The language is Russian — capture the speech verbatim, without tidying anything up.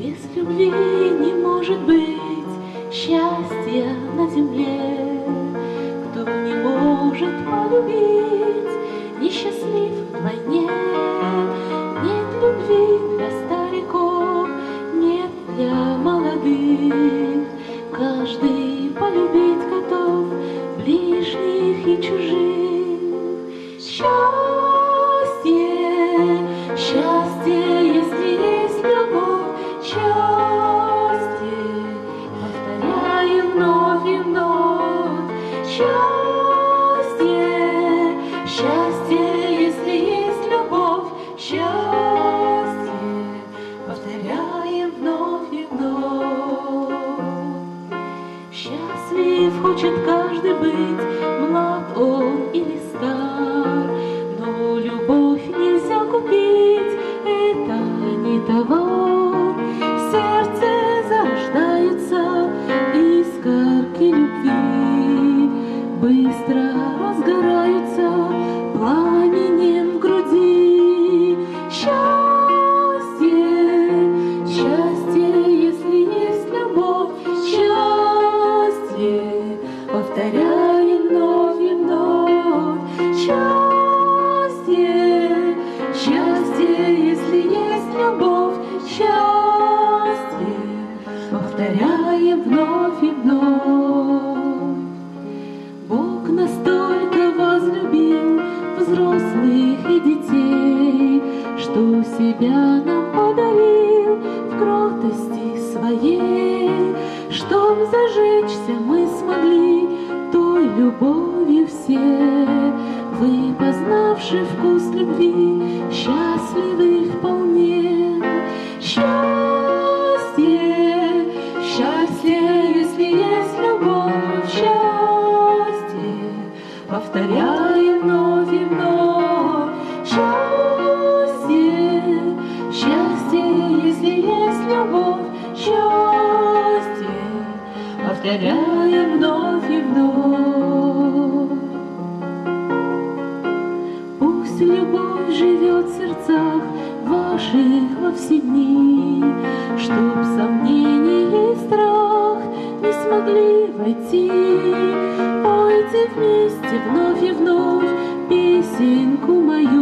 Без любви не может быть счастья на земле. Кто не может полюбить, несчастлив вдвойне. Нет любви для стариков, нет для молодых. Каждый полюбить готов, ближних и чужих. Счастье, счастье, если есть любовь. Счастье, повторяем вновь и вновь. Счастье, счастье, если есть любовь. Счастье, повторяем вновь и вновь. Счастлив хочет каждый быть, млад он или стар, но любовь нельзя купить, это не товар. В сердце зарождаются искорки любви, быстро разгораются пламенем в груди. Счастье, счастье, если есть любовь. Счастье, повторяем вновь и вновь. Счастье, счастье, если есть любовь. Счастье, повторяем вновь и вновь. Бог настолько возлюбил взрослых и детей, что себя нам подарил в кротости своей, чтоб зажечься мы смогли той любовью все. Вы, познавши вкус любви, счастливы вполне. Счастье, счастье, если есть любовь. Счастье, повторяем вновь и вновь. Счастье, счастье, если есть любовь. Счастье, повторяем вновь и вновь. Пусть любовь живет в сердцах ваших во все дни, чтоб сомнение и страх не смогли войти. Пойте вместе вновь и вновь песенку мою.